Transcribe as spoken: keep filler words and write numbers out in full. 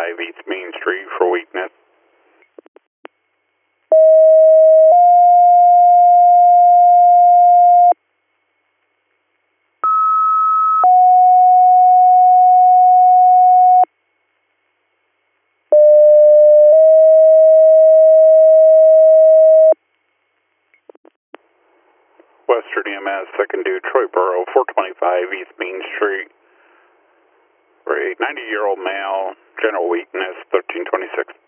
twenty-five East Main Street for weakness. Western E M S, second due, Troy Borough, four twenty-five East Main Street. For a ninety-year-old male, general weakness, thirteen twenty-six.